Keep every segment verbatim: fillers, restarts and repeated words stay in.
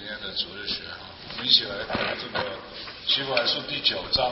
天的主日学哈，我们一起来读这个希伯来书第九章。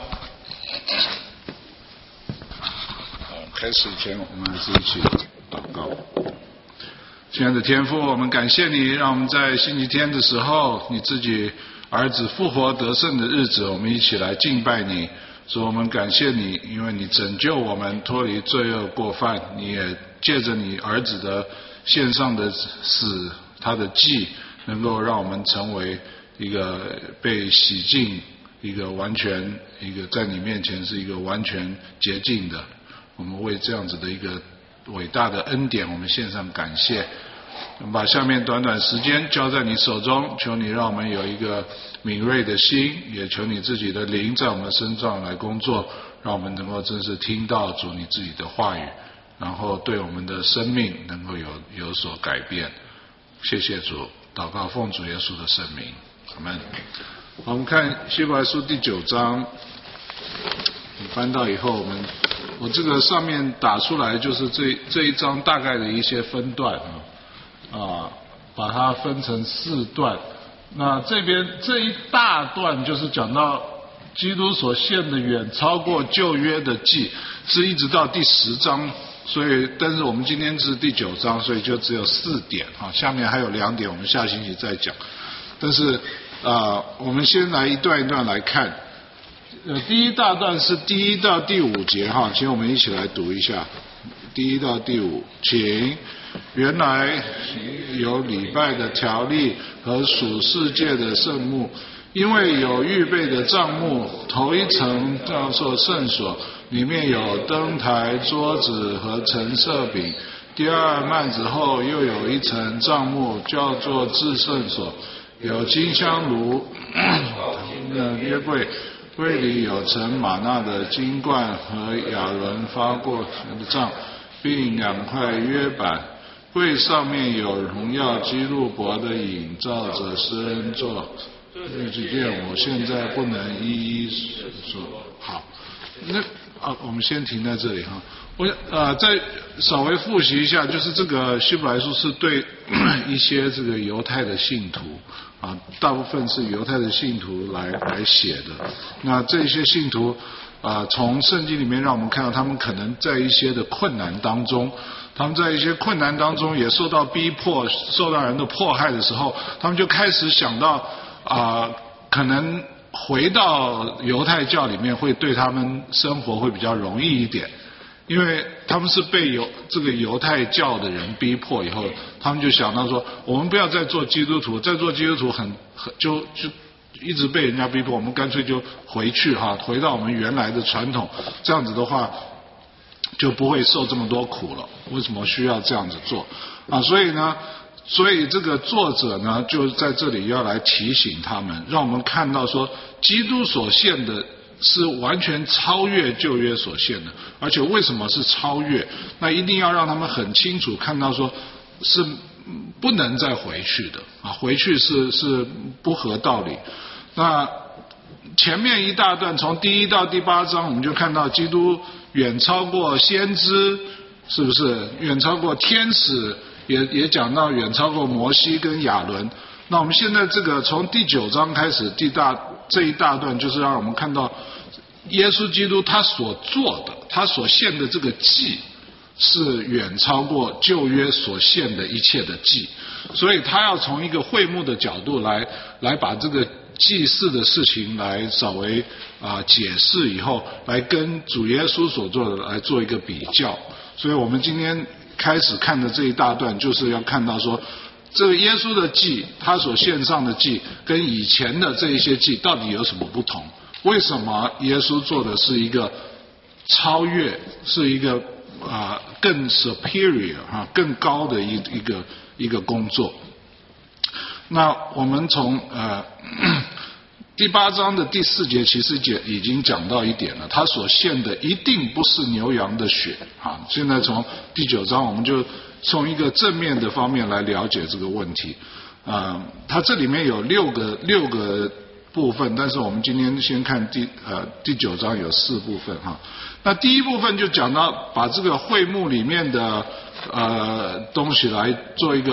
呃，开始以前，我们还是一起祷告。亲爱的天父，我们感谢你，让我们在星期天的时候，你自己儿子复活得胜的日子，我们一起来敬拜你。所以我们感谢你，因为你拯救我们脱离罪恶过犯，你也借着你儿子的献上的死，他的祭，能够让我们成为一个被洗净，一个完全，一个在你面前是一个完全洁净的。我们为这样子的一个伟大的恩典，我们献上感谢。我们把下面短短时间交在你手中，求你让我们有一个敏锐的心，也求你自己的灵在我们身上来工作，让我们能够真是听到主你自己的话语，然后对我们的生命能够有有所改变。谢谢主，祷告奉主耶稣的圣名，阿们。好，我们看希伯来书第九章，你翻到以后，我们我这个上面打出来就是这这一章大概的一些分段啊。啊，把它分成四段。那这边这一大段就是讲到基督所献的远超过旧约的祭，是一直到第十章。所以，但是我们今天是第九章，所以就只有四点啊。下面还有两点，我们下星期再讲。但是啊，我们先来一段一段来看。呃，第一大段是第一到第五节哈，请我们一起来读一下。第一到第五，请。原来有礼拜的条例和属世界的圣幕，因为有预备的帐幕，头一层叫做圣所，里面有灯台、桌子和陈设饼；第二幔子后又有一层帐幕，叫做至圣所，有金香炉、约柜，柜里有盛玛纳的金罐和亚伦发过的杖，并两块约板。柜上面有荣耀基路伯的影，照着施恩座。日子殿，我现在不能一一说。好，那啊，我们先停在这里哈。我呃再稍微复习一下，就是这个希伯来书是对一些这个犹太的信徒啊，大部分是犹太的信徒来来写的。那这些信徒啊，从圣经里面让我们看到，他们可能在一些的困难当中。他们在一些困难当中也受到逼迫，受到人的迫害的时候，他们就开始想到啊、呃，可能回到犹太教里面会对他们生活会比较容易一点，因为他们是被犹这个犹太教的人逼迫以后，他们就想到说，我们不要再做基督徒，再做基督徒很很就就一直被人家逼迫，我们干脆就回去哈，回到我们原来的传统，这样子的话。就不会受这么多苦了。为什么需要这样子做啊？所以呢，所以这个作者呢，就在这里要来提醒他们，让我们看到说，基督所献的是完全超越旧约所献的，而且为什么是超越？那一定要让他们很清楚看到说，是不能再回去的啊，回去是是不合道理。那前面一大段，从第一到第八章，我们就看到基督远超过先知，是不是？远超过天使，也也讲到远超过摩西跟亚伦。那我们现在这个从第九章开始，第大这一大段就是让我们看到耶稣基督他所做的，他所献的这个祭，是远超过旧约所献的一切的祭，所以他要从一个会幕的角度来来把这个。祭祀的事情来稍微啊、呃、解释以后，来跟主耶稣所做的来做一个比较。所以我们今天开始看的这一大段，就是要看到说，这个耶稣的祭，他所献上的祭，跟以前的这一些祭到底有什么不同？为什么耶稣做的是一个超越，是一个啊、呃、更 superior 啊更高的一一个一个工作？那我们从呃第八章的第四节其实也已经讲到一点了，他所献的一定不是牛羊的血啊。现在从第九章我们就从一个正面的方面来了解这个问题啊、呃。它这里面有六个六个部分，但是我们今天先看第呃第九章有四部分哈。那第一部分就讲到把这个会幕里面的呃东西来做一个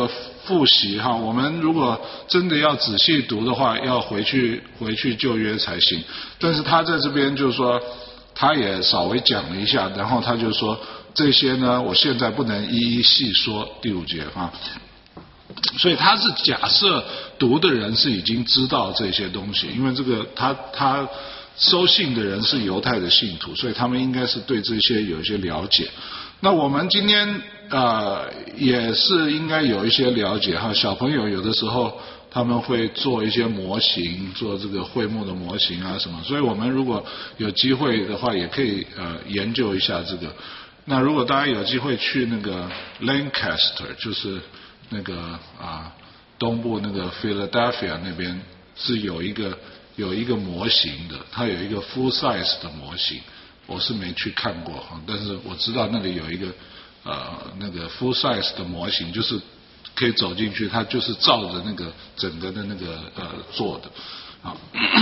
复习哈，我们如果真的要仔细读的话，要回去回去旧约才行。但是他在这边就是说，他也稍微讲了一下，然后他就说这些呢，我现在不能一一细说。第五节哈，所以他是假设读的人是已经知道这些东西，因为这个他他收信的人是犹太的信徒，所以他们应该是对这些有一些了解。那我们今天呃也是应该有一些了解哈，小朋友有的时候他们会做一些模型，做这个会幕的模型啊什么，所以我们如果有机会的话，也可以呃研究一下这个。那如果大家有机会去那个 Lancaster， 就是那个啊东部那个 Philadelphia 那边是有一个有一个模型的，它有一个 full size 的模型。我是没去看过哈，但是我知道那里有一个呃那个 full size 的模型，就是可以走进去，它就是照着那个整个的那个呃做的啊。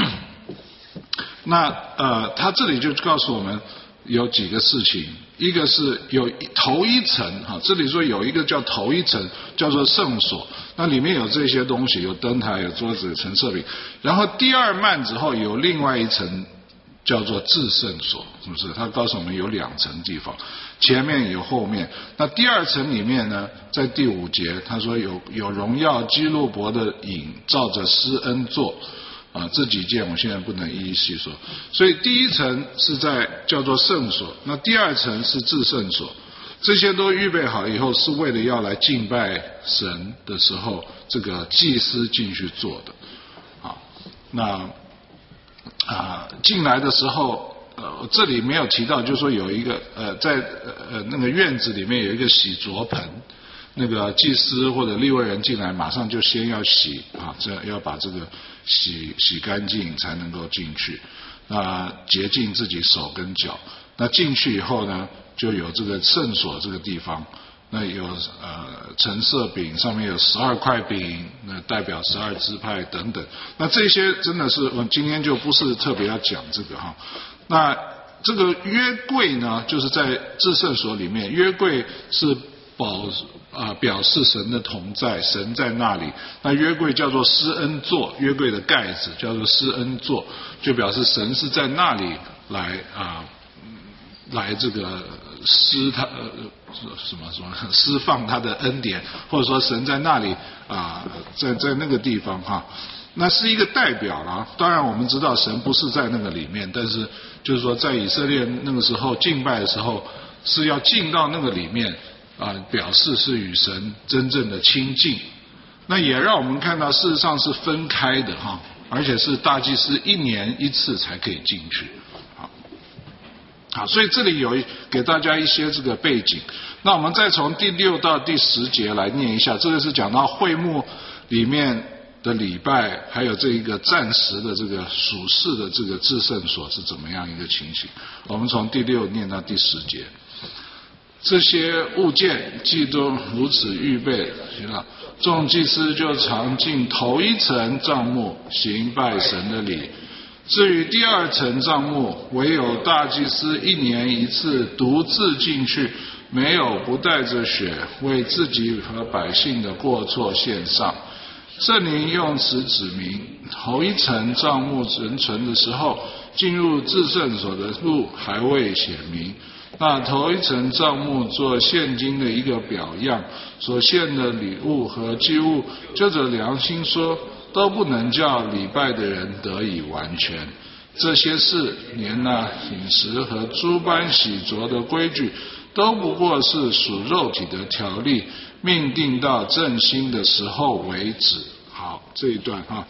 那呃，他这里就告诉我们有几个事情，一个是有头一层哈，这里说有一个叫头一层，叫做圣所，那里面有这些东西，有灯台、有桌子、有陈设饼，然后第二幔之后有另外一层。叫做至圣所，是不是？他告诉我们有两层地方，前面有后面。那第二层里面呢，在第五节他说有有荣耀基路伯的影照着施恩座啊，这几件我现在不能一一细说。所以第一层是在叫做圣所，那第二层是至圣所，这些都预备好以后，是为了要来敬拜神的时候，这个祭司进去做的。好，那。啊，进来的时候，呃，这里没有提到，就是说有一个呃，在呃那个院子里面有一个洗濯盆，那个祭司或者利未人进来，马上就先要洗啊，这要把这个洗洗干净才能够进去，那洁净自己手跟脚。那进去以后呢，就有这个圣所这个地方。那有呃陈设饼，上面有十二块饼，那代表十二支派等等。那这些真的是我今天就不是特别要讲这个哈。那这个约柜呢，就是在至圣所里面，约柜是保啊、呃、表示神的同在，神在那里。那约柜叫做施恩座，约柜的盖子叫做施恩座，就表示神是在那里来啊、呃、来这个施他呃什么什么释放他的恩典，或者说神在那里啊、呃，在在那个地方哈，那是一个代表啦。当然我们知道神不是在那个里面，但是就是说在以色列那个时候敬拜的时候是要进到那个里面啊、呃，表示是与神真正的亲近。那也让我们看到事实上是分开的哈，而且是大祭司一年一次才可以进去。好，所以这里有给大家一些这个背景。那我们再从第六到第十节来念一下，这个是讲到会幕里面的礼拜，还有这一个暂时的这个属世的这个至圣所是怎么样一个情形。我们从第六念到第十节，这些物件既都如此预备，行了，众祭司就常进头一层帐幕行拜神的礼。至于第二层帐幕，唯有大祭司一年一次独自进去，没有不带着血为自己和百姓的过错献上。圣灵用此指明，头一层帐幕仍存的时候，进入至圣所的路还未显明。那头一层帐幕做现今的一个表样，所献的礼物和祭物，就着良心说，都不能叫礼拜的人得以完全。这些事连那饮食和诸般洗濯的规矩，都不过是属肉体的条例，命定到正心的时候为止。好，这一段哈，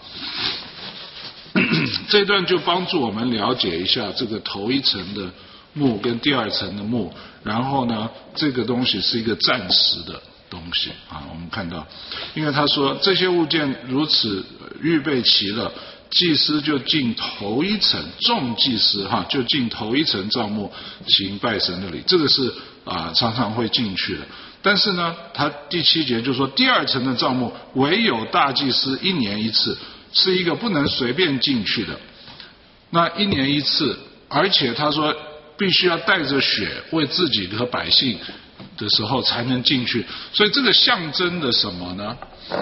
这一段就帮助我们了解一下这个头一层的幕跟第二层的幕，然后呢，这个东西是一个暂时的东西啊，我们看到，因为他说这些物件如此预备齐了，祭司就进头一层，众祭司哈就进头一层帐幕行拜神的礼，这个是啊常常会进去的。但是呢，他第七节就说第二层的帐幕唯有大祭司一年一次，是一个不能随便进去的。那一年一次，而且他说必须要带着血为自己和百姓的时候才能进去。所以这个象征的什么呢？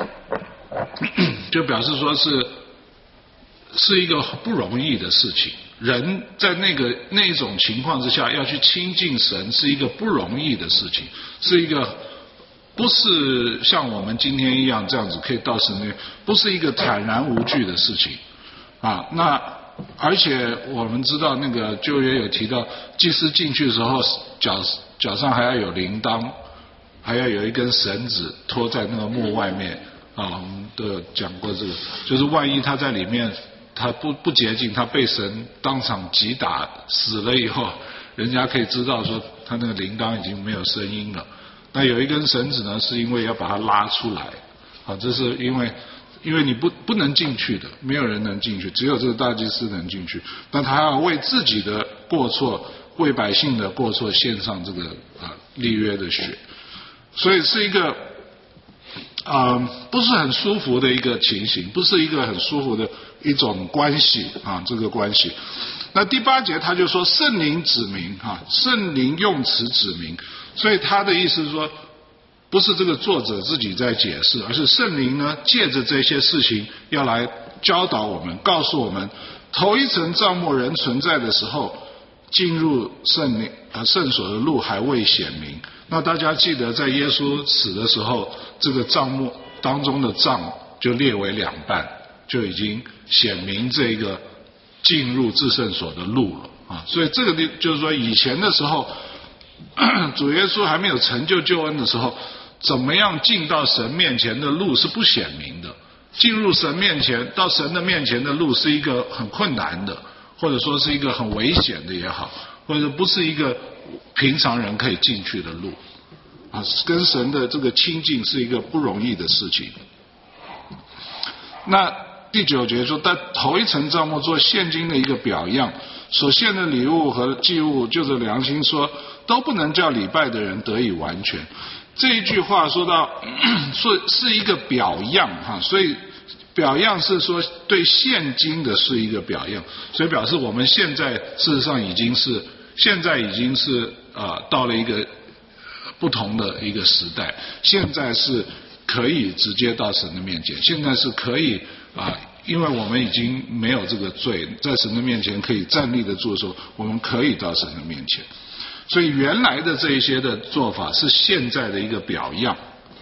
就表示说是是一个不容易的事情。人在那个那种情况之下要去亲近神，是一个不容易的事情，是一个不是像我们今天一样这样子可以到神那，不是一个坦然无惧的事情啊。那而且我们知道那个旧约有提到，祭司进去的时候脚脚上还要有铃铛，还要有一根绳子拖在那个墓外面啊。我们都有讲过这个，就是万一他在里面他不不洁净，他被神当场击打死了以后，人家可以知道说他那个铃铛已经没有声音了。那有一根绳子呢，是因为要把它拉出来，啊，这是因为因为你不不能进去的，没有人能进去，只有这个大祭司能进去。但他要为自己的过错，为百姓的过错献上这个啊立约的血，所以是一个啊、呃、不是很舒服的一个情形，不是一个很舒服的一种关系啊，这个关系。那第八节他就说圣灵指明啊，圣灵用词指明，所以他的意思是说，不是这个作者自己在解释，而是圣灵呢借着这些事情要来教导我们，告诉我们，头一层帐幕仍存在的时候，进入圣灵呃圣所的路还未显明。那大家记得在耶稣死的时候，这个帐幕当中的帐就列为两半，就已经显明这个进入至圣所的路了啊。所以这个就是说，以前的时候，主耶稣还没有成就救恩的时候，怎么样进到神面前的路是不显明的。进入神面前，到神的面前的路是一个很困难的，或者说是一个很危险的也好，或者不是一个平常人可以进去的路啊。跟神的这个亲近是一个不容易的事情。那第九节说，但头一层帐幕做现今的一个表样，所献的礼物和祭物，就着良心说，都不能叫礼拜的人得以完全。这一句话说到说是一个表样哈，所以表样是说对现今的是一个表样，所以表示我们现在事实上已经是现在已经是呃到了一个不同的一个时代，现在是可以直接到神的面前，现在是可以啊、呃，因为我们已经没有这个罪，在神的面前可以站立得住的时候，我们可以到神的面前。所以原来的这一些的做法是现在的一个表样，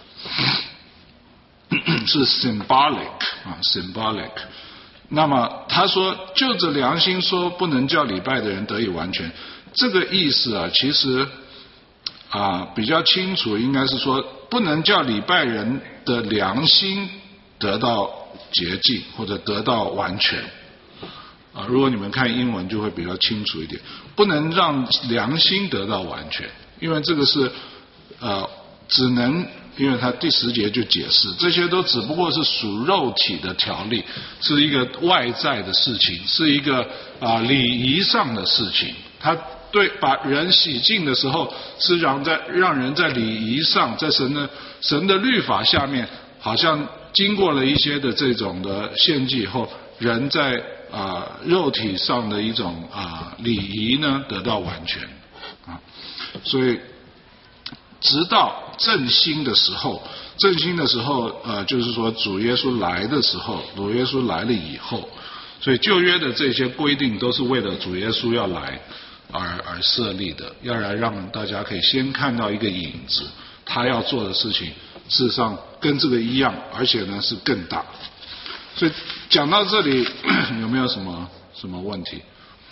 是 symbolic 啊 symbolic。那么他说就着良心说不能叫礼拜的人得以完全，这个意思啊，其实啊比较清楚，应该是说不能叫礼拜人的良心得到洁净或者得到完全。啊，如果你们看英文就会比较清楚一点，不能让良心得到完全，因为这个是呃只能，因为他第十节就解释，这些都只不过是属肉体的条例，是一个外在的事情，是一个啊、呃、礼仪上的事情。他对把人洗净的时候，是让在让人在礼仪上，在神的神的律法下面，好像经过了一些的这种的献祭以后，人在啊、呃，肉体上的一种啊、呃、礼仪呢得到完全啊，所以直到振兴的时候，振兴的时候呃，就是说主耶稣来的时候，主耶稣来了以后，所以旧约的这些规定都是为了主耶稣要来而而设立的，要来让大家可以先看到一个影子，他要做的事情事实上跟这个一样，而且呢是更大。所以讲到这里，有没有什么什么问题？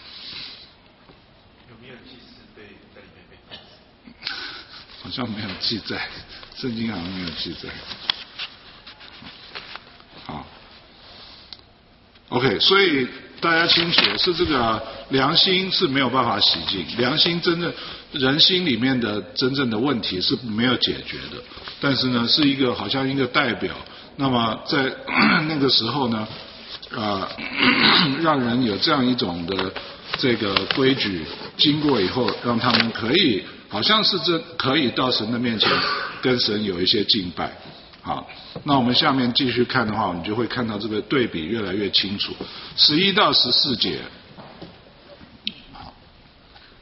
有没有祭司被在里面被打死？ 好像没有记载，圣经好像没有记载。好 ，OK， 所以大家清楚是这个良心是没有办法洗净，良心真正人心里面的真正的问题是没有解决的，但是呢是一个好像一个代表。那么在那个时候呢，呃，让人有这样一种的这个规矩，经过以后，让他们可以好像是这可以到神的面前跟神有一些敬拜。好，那我们下面继续看的话，我们就会看到这个对比越来越清楚。十一到十四节，好，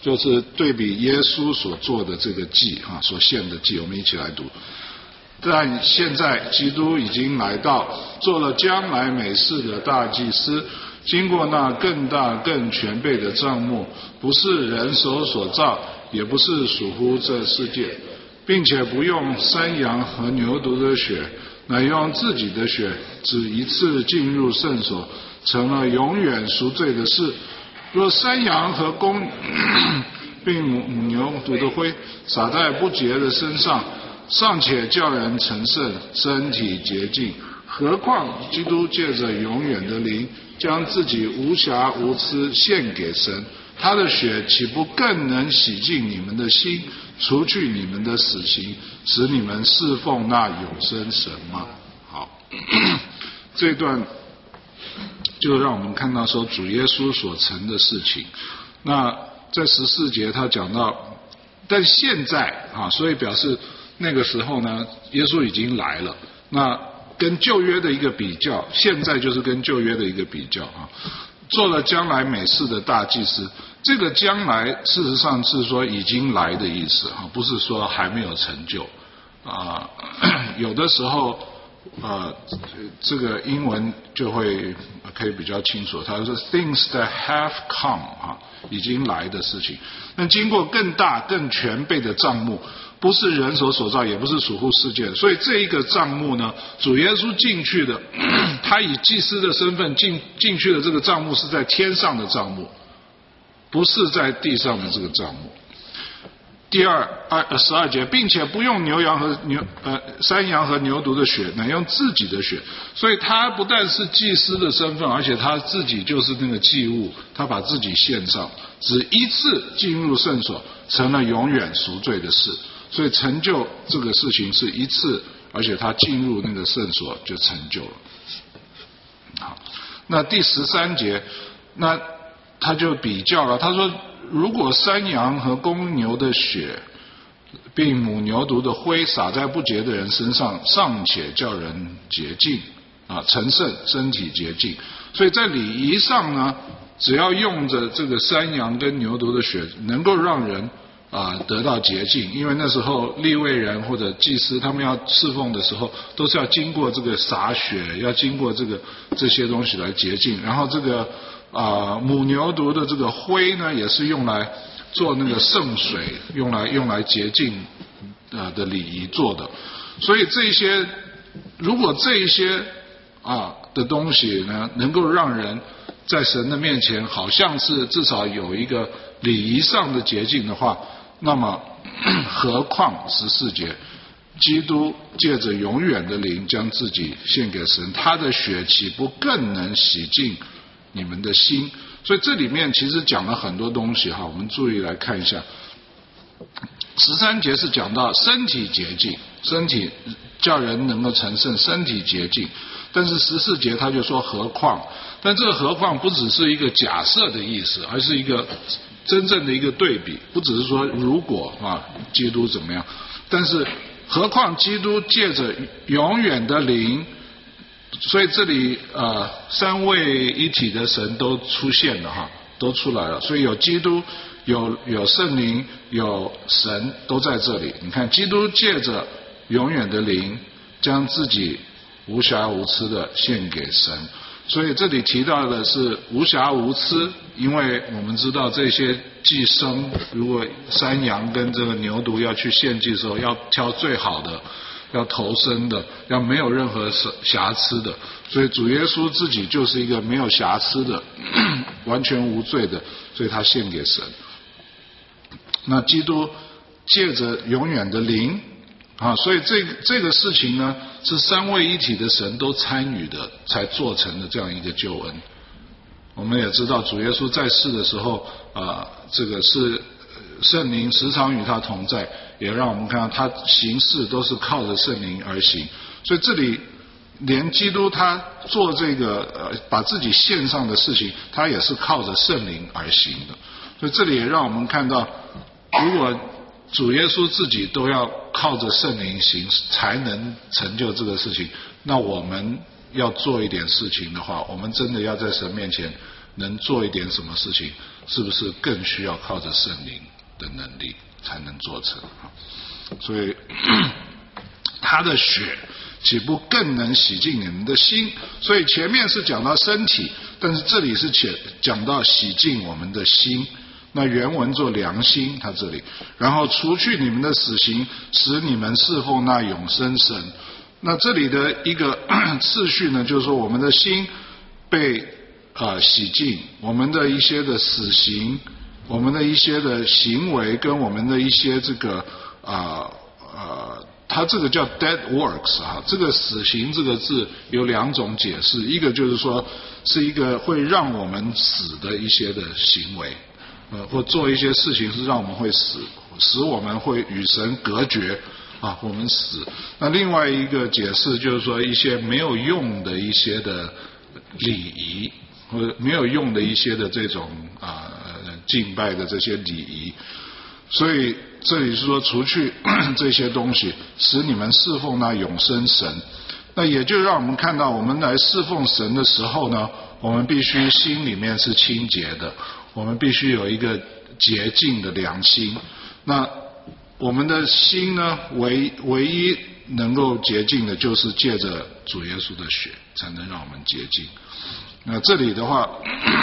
就是对比耶稣所做的这个祭啊，所献的祭，我们一起来读。但现在基督已经来到，做了将来美事的大祭司，经过那更大更全备的帐幕，不是人手所造，也不是属乎这世界，并且不用山羊和牛犊的血，乃用自己的血，只一次进入圣所，成了永远赎罪的事。若山羊和公并母牛犊的灰洒在不洁的身上，尚且叫人成圣，身体洁净，何况基督借着永远的灵，将自己无瑕无疵献给神，他的血岂不更能洗净你们的心，除去你们的死刑，使你们侍奉那永生神吗？好，这段就让我们看到说主耶稣所成的事情。那在十四节他讲到，但现在啊，所以表示那个时候呢，耶稣已经来了。那跟旧约的一个比较，现在就是跟旧约的一个比较啊，做了将来美事的大祭司。这个将来事实上是说已经来的意思啊，不是说还没有成就啊。有的时候啊，这个英文就会可以比较清楚，它是 things that have come 啊，已经来的事情。那经过更大更全备的帐幕，不是人手所造，也不是属乎世界的。所以这一个帐幕呢，主耶稣进去的，他以祭司的身份进进去的这个帐幕是在天上的帐幕，不是在地上的这个帐幕。第二二十二节，并且不用牛羊和牛呃山羊和牛犊的血，乃用自己的血。所以他不但是祭司的身份，而且他自己就是那个祭物，他把自己献上，只一次进入圣所，成了永远赎罪的事。所以成就这个事情是一次，而且他进入那个圣所就成就了。好，那第十三节，那他就比较了，他说，如果山羊和公牛的血，并母牛犊的灰洒在不洁的人身上，尚且叫人洁净啊，成圣，身体洁净。所以在礼仪上呢，只要用着这个山羊跟牛犊的血，能够让人啊得到洁净。因为那时候利未人或者祭司他们要侍奉的时候，都是要经过这个洒血，要经过这个这些东西来洁净。然后这个啊母牛犊的这个灰呢，也是用来做那个圣水，用来用来洁净呃的礼仪做的。所以这些如果这一些啊的东西呢，能够让人在神的面前好像是至少有一个礼仪上的洁净的话，那么何况十四节，基督借着永远的灵将自己献给神，他的血岂不更能洗净你们的心？所以这里面其实讲了很多东西哈，我们注意来看一下。十三节是讲到身体洁净，身体叫人能够成圣，身体洁净。但是十四节他就说何况，但这个何况不只是一个假设的意思，而是一个真正的一个对比，不只是说如果啊基督怎么样，但是何况基督借着永远的灵，所以这里呃三位一体的神都出现了哈，都出来了，所以有基督，有有圣灵，有神都在这里。你看基督借着永远的灵将自己无瑕无疵的献给神，所以这里提到的是无瑕无疵，因为我们知道这些祭牲，如果山羊跟这个牛犊要去献祭的时候，要挑最好的，要头生的，要没有任何瑕疵的，所以主耶稣自己就是一个没有瑕疵的，完全无罪的，所以他献给神。那基督借着永远的灵啊，所以这个这个事情呢，是三位一体的神都参与的，才做成的这样一个救恩。我们也知道主耶稣在世的时候啊，这个是圣灵时常与他同在，也让我们看到他行事都是靠着圣灵而行。所以这里连基督他做这个呃把自己献上的事情，他也是靠着圣灵而行的。所以这里也让我们看到，如果主耶稣自己都要靠着圣灵行才能成就这个事情，那我们要做一点事情的话，我们真的要在神面前能做一点什么事情， 是不是更需要靠着圣灵的能力才能做成？所以他的血岂不更能洗净你们的心？所以前面是讲到身体，但是这里是讲到洗净我们的心。那原文做良心，他这里，然后除去你们的死刑，使你们侍奉那永生神。那这里的一个次序呢，就是说我们的心被呃洗净，我们的一些的死刑，我们的一些的行为，跟我们的一些这个啊呃。呃它这个叫 dead works 啊，这个死刑这个字有两种解释，一个就是说是一个会让我们死的一些的行为，呃，或做一些事情是让我们会死，使我们会与神隔绝啊，我们死。那另外一个解释就是说一些没有用的一些的礼仪，或者没有用的一些的这种啊敬拜的这些礼仪。所以这里是说除去这些东西，使你们侍奉那永生神。那也就让我们看到，我们来侍奉神的时候呢，我们必须心里面是清洁的，我们必须有一个洁净的良心。那我们的心呢，唯唯一能够洁净的，就是借着主耶稣的血，才能让我们洁净。那这里的话，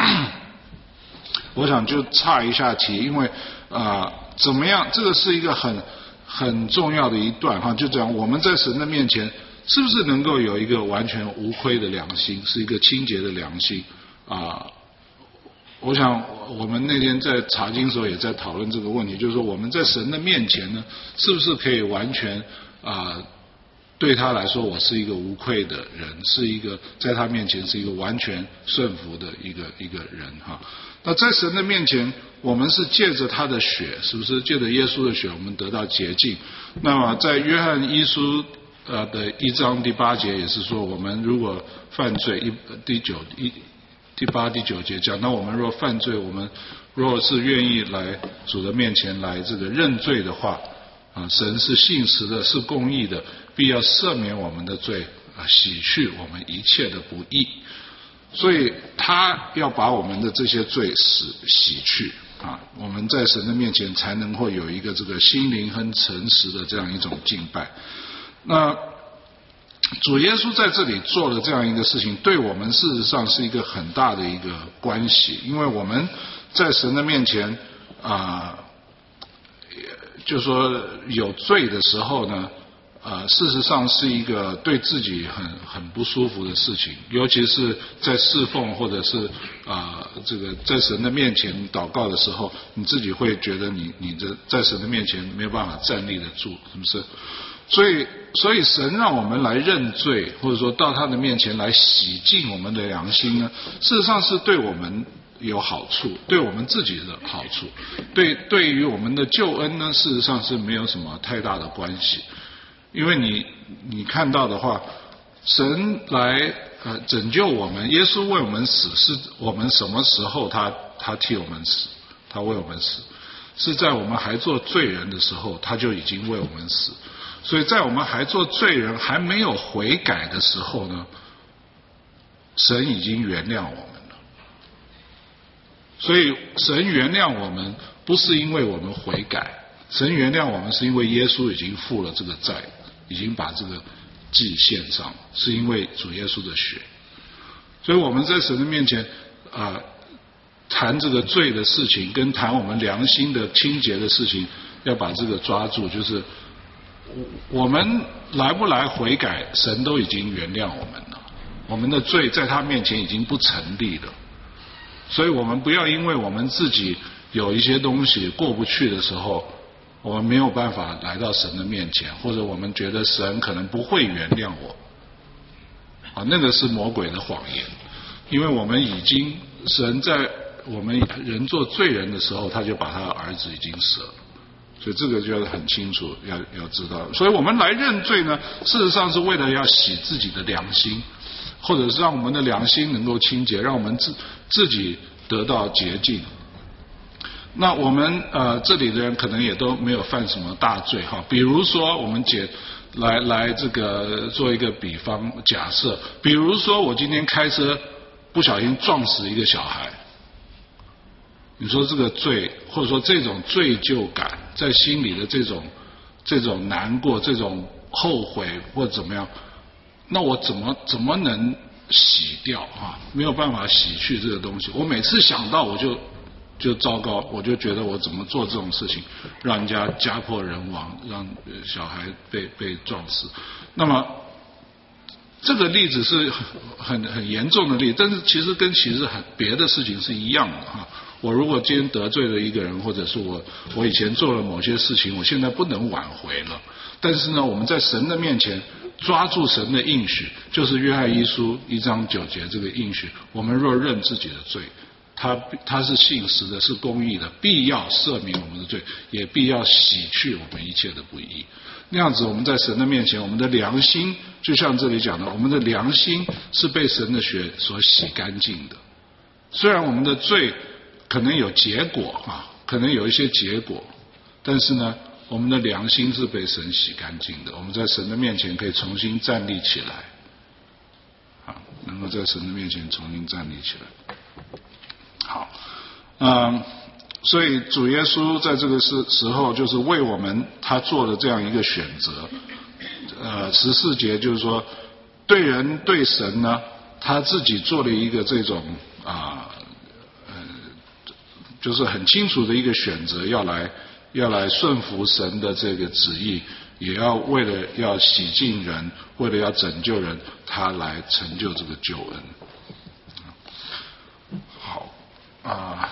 我想就岔一下题，因为啊、呃，怎么样？这个是一个很很重要的一段哈，就讲我们在神的面前，是不是能够有一个完全无亏的良心，是一个清洁的良心啊、呃？我想我们那天在查经的时候也在讨论这个问题，就是说我们在神的面前呢，是不是可以完全啊、呃，对他来说，我是一个无愧的人，是一个在他面前是一个完全顺服的一个一个人哈。那在神的面前，我们是借着他的血，是不是借着耶稣的血，我们得到洁净？那么在约翰一书呃的一章第八节也是说，我们如果犯罪，一第九一第八第九节讲，那我们若犯罪，我们若是愿意来主的面前来这个认罪的话，啊，神是信实的，是公义的，必要赦免我们的罪，啊，洗去我们一切的不义。所以他要把我们的这些罪洗洗去啊，我们在神的面前才能会有一个这个心灵很诚实的这样一种敬拜。那主耶稣在这里做了这样一个事情，对我们事实上是一个很大的一个关系，因为我们在神的面前啊、呃，就说有罪的时候呢。呃，事实上是一个对自己很很不舒服的事情，尤其是在侍奉或者是啊、呃、这个在神的面前祷告的时候，你自己会觉得你你的在神的面前没有办法站立得住，是不是？所以所以神让我们来认罪，或者说到他的面前来洗净我们的良心呢，事实上是对我们有好处，对我们自己的好处，对对于我们的救恩呢，事实上是没有什么太大的关系。因为你你看到的话，神来呃拯救我们，耶稣为我们死，是我们什么时候他他替我们死，他为我们死，是在我们还做罪人的时候，他就已经为我们死。所以在我们还做罪人还没有悔改的时候呢，神已经原谅我们了。所以神原谅我们不是因为我们悔改，神原谅我们是因为耶稣已经付了这个债，已经把这个祭献上，是因为主耶稣的血。所以我们在神的面前啊、呃，谈这个罪的事情，跟谈我们良心的清洁的事情，要把这个抓住，就是我们来不来悔改，神都已经原谅我们了，我们的罪在他面前已经不成立了。所以我们不要因为我们自己有一些东西过不去的时候，我们没有办法来到神的面前，或者我们觉得神可能不会原谅我，啊，那个是魔鬼的谎言。因为我们已经神在我们人做罪人的时候，他就把他的儿子已经舍了，所以这个就要很清楚，要要知道。所以我们来认罪呢，事实上是为了要洗自己的良心，或者是让我们的良心能够清洁，让我们自自己得到洁净。那我们呃这里的人可能也都没有犯什么大罪哈，比如说我们解来来这个做一个比方假设，比如说我今天开车不小心撞死一个小孩， 你说这个罪，或者说这种罪疚感在心里的这种这种难过、这种后悔或怎么样，那我怎么怎么能洗掉啊？没有办法洗去这个东西。我每次想到我就就糟糕，我就觉得我怎么做这种事情，让人家家破人亡，让小孩被被撞死。那么这个例子是很很很严重的例子，但是其实跟其实很别的事情是一样的哈。我如果今天得罪了一个人，或者是我我以前做了某些事情，我现在不能挽回了。但是呢，我们在神的面前抓住神的应许，就是约翰一书一章九节这个应许：我们若认自己的罪，他他是信实的，是公义的，必要赦免我们的罪，也必要洗去我们一切的不义。那样子，我们在神的面前，我们的良心，就像这里讲的，我们的良心是被神的血所洗干净的。虽然我们的罪可能有结果啊，可能有一些结果，但是呢，我们的良心是被神洗干净的。我们在神的面前可以重新站立起来，啊，能够在神的面前重新站立起来。好，嗯，所以主耶稣在这个时时候，就是为我们他做了这样一个选择。呃，十四节就是说，对人对神呢，他自己做了一个这种啊。就是很清楚的一个选择，要来要来顺服神的这个旨意，也要为了要洗净人，为了要拯救人，他来成就这个救恩。好啊，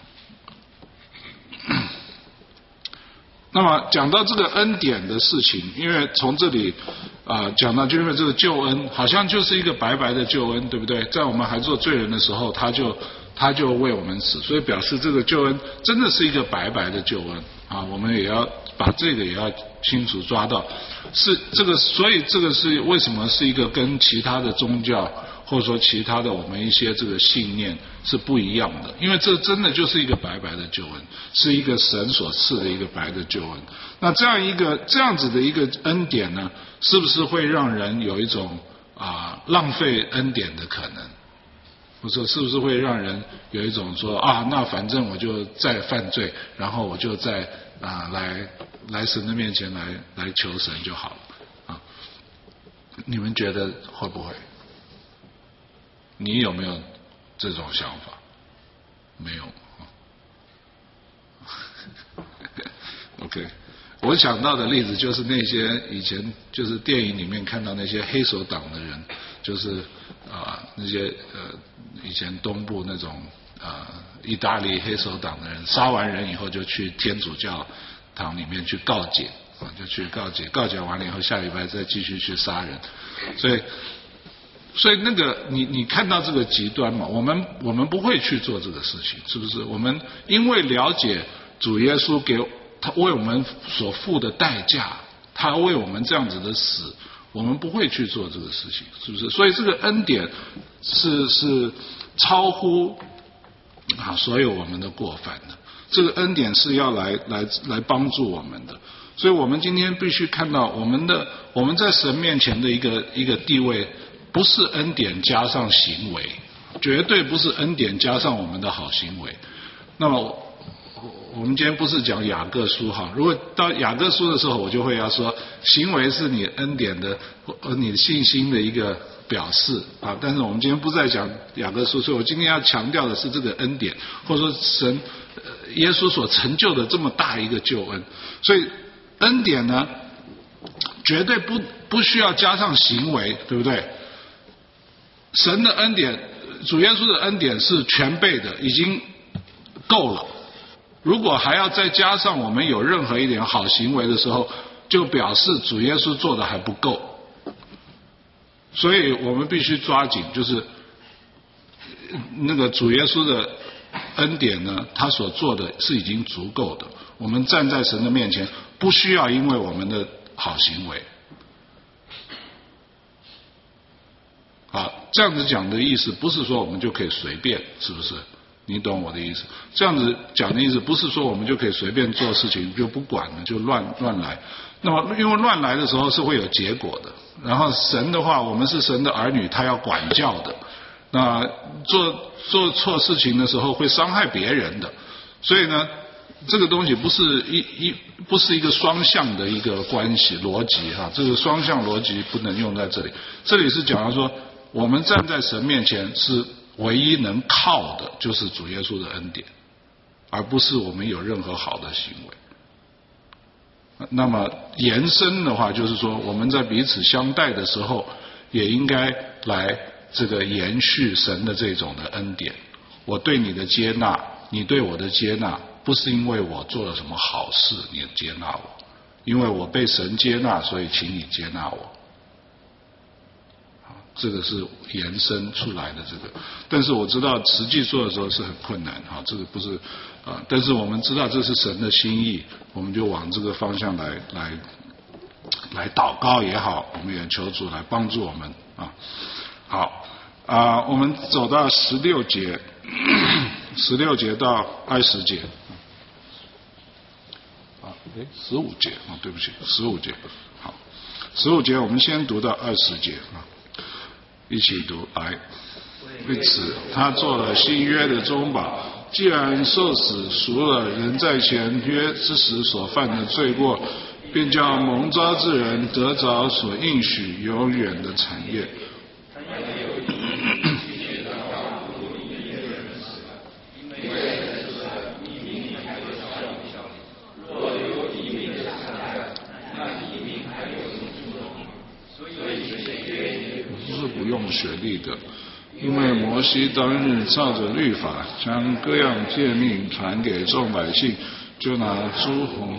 那么讲到这个恩典的事情，因为从这里啊讲到，就因为这个救恩好像就是一个白白的救恩，对不对？在我们还做罪人的时候，他就他就为我们死，所以表示这个救恩真的是一个白白的救恩啊！我们也要把这个也要清楚抓到，是这个，所以这个是为什么是一个跟其他的宗教或者说其他的我们一些这个信念是不一样的，因为这真的就是一个白白的救恩，是一个神所赐的一个白的救恩。那这样一个这样子的一个恩典呢，是不是会让人有一种啊浪费恩典的可能？我说是不是会让人有一种说啊，那反正我就再犯罪，然后我就再啊来来神的面前来来求神就好了啊？你们觉得会不会？你有没有这种想法？没有。OK， 我想到的例子就是那些以前就是电影里面看到那些黑手党的人，就是啊、呃、那些呃以前东部那种啊、呃、意大利黑手党的人，杀完人以后就去天主教堂里面去告解啊，就去告解，告解完了以后下礼拜再继续去杀人，所以。所以那个你你看到这个极端嘛，我们我们不会去做这个事情，是不是？我们因为了解主耶稣给他为我们所付的代价，他为我们这样子的死，我们不会去做这个事情，是不是？所以这个恩典是是超乎啊所有我们的过犯的，这个恩典是要来来来帮助我们的。所以我们今天必须看到我们的我们在神面前的一个一个地位。不是恩典加上行为，绝对不是恩典加上我们的好行为。那么我们今天不是讲雅各书哈，如果到雅各书的时候，我就会要说，行为是你恩典的和你信心的一个表示啊。但是我们今天不再讲雅各书，所以我今天要强调的是这个恩典，或者说神耶稣所成就的这么大一个救恩。所以恩典呢，绝对不不需要加上行为，对不对？神的恩典，主耶稣的恩典是全备的，已经够了。如果还要再加上我们有任何一点好行为的时候，就表示主耶稣做的还不够。所以我们必须抓紧，就是那个主耶稣的恩典呢，他所做的是已经足够的。我们站在神的面前，不需要因为我们的好行为。啊，这样子讲的意思不是说我们就可以随便，是不是？你懂我的意思？这样子讲的意思不是说我们就可以随便做事情就不管了，就乱乱来。那么因为乱来的时候是会有结果的。然后神的话，我们是神的儿女，他要管教的。那做做错事情的时候会伤害别人的， 所以呢，这个东西不是一一不是一个双向的一个关系逻辑哈，这个双向逻辑不能用在这里。这里是讲到说，我们站在神面前是唯一能靠的，就是主耶稣的恩典，而不是我们有任何好的行为。那么延伸的话，就是说我们在彼此相待的时候，也应该来这个延续神的这种的恩典。我对你的接纳，你对我的接纳，不是因为我做了什么好事你接纳我，因为我被神接纳，所以请你接纳我。这个是延伸出来的这个，但是我知道实际做的时候是很困难哈，这个不是啊，但是我们知道这是神的心意，我们就往这个方向来来来祷告也好，我们也求主来帮助我们啊。好啊，我们走到十六节，十六节到二十节啊，哎，十五节啊，对不起，十五节，好，十五节我们先读到二十节啊。一起读来，为此他做了新约的中保，既然受死赎了人在前约之时所犯的罪过，便叫蒙召之人得着所应许永远的产业。不用学历的，因为摩西当日照着律法，将各样诫命传给众百姓，就拿朱红